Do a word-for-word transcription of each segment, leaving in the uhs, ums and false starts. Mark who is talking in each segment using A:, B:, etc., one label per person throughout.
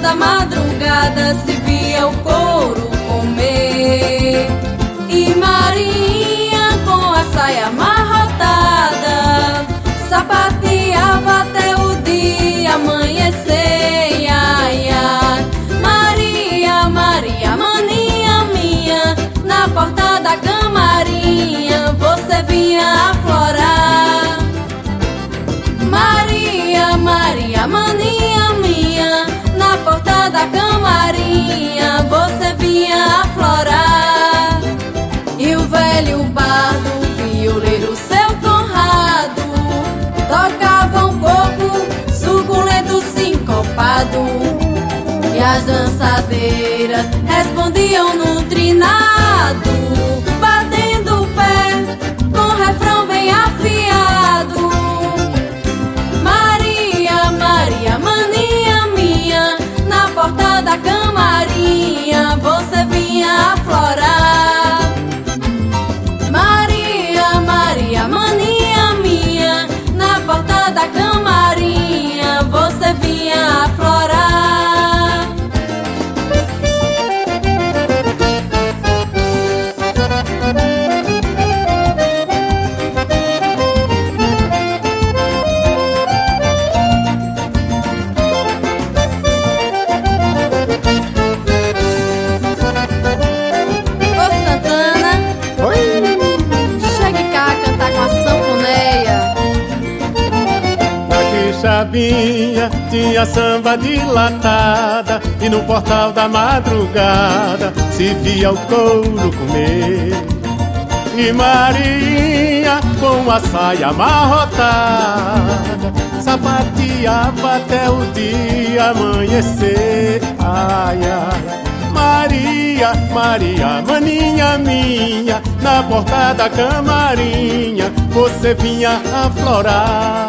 A: da madrugada se via o couro comer. E Maria, com a saia amarrotada, sapateava até o dia amanhecer. Ai, ai. Maria, Maria, maninha minha, na porta da camarinha você vinha aflorar. Maria, Maria, maninha minha, na porta da camarinha você vinha aflorar. E o velho bardo, violeiro seu Conrado, tocava um coco suculento sincopado. E as dançadeiras respondiam no trinado, batendo o pé com refrão bem afiado. Maria, Maria, maninha minha, na porta da camarinha você vinha aflorar. Maria, Maria, maninha minha, na porta da camarinha você vinha aflorar.
B: Sabinha, tinha samba dilatada, e no portal da madrugada se via o couro comer. E Maria, com a saia amarrotada, sapateava até o dia amanhecer. Ai, ai. Maria, Maria, maninha minha, na porta da camarinha você vinha aflorar.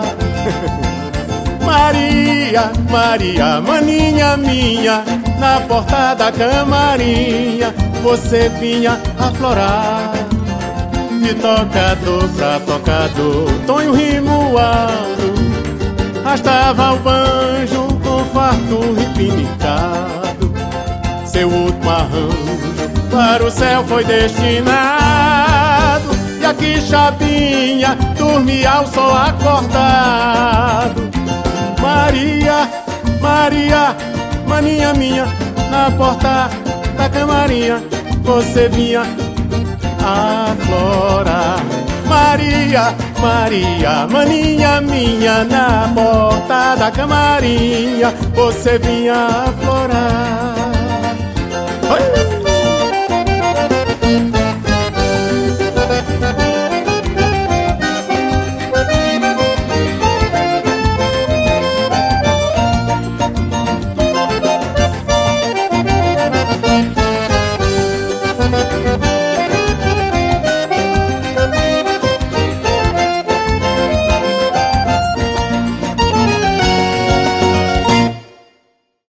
B: Maria, Maria, maninha minha, na porta da camarinha você vinha aflorar. De tocador pra tocador, Tonho rimo alto, arrastava o banjo com farto repinicado. Seu último arranjo para o céu foi destinado, e a quixabinha dormia ao sol acordado. Maria, Maria, maninha minha, na porta da camarinha você vinha aflorar. Maria, Maria, maninha minha, na porta da camarinha você vinha aflorar.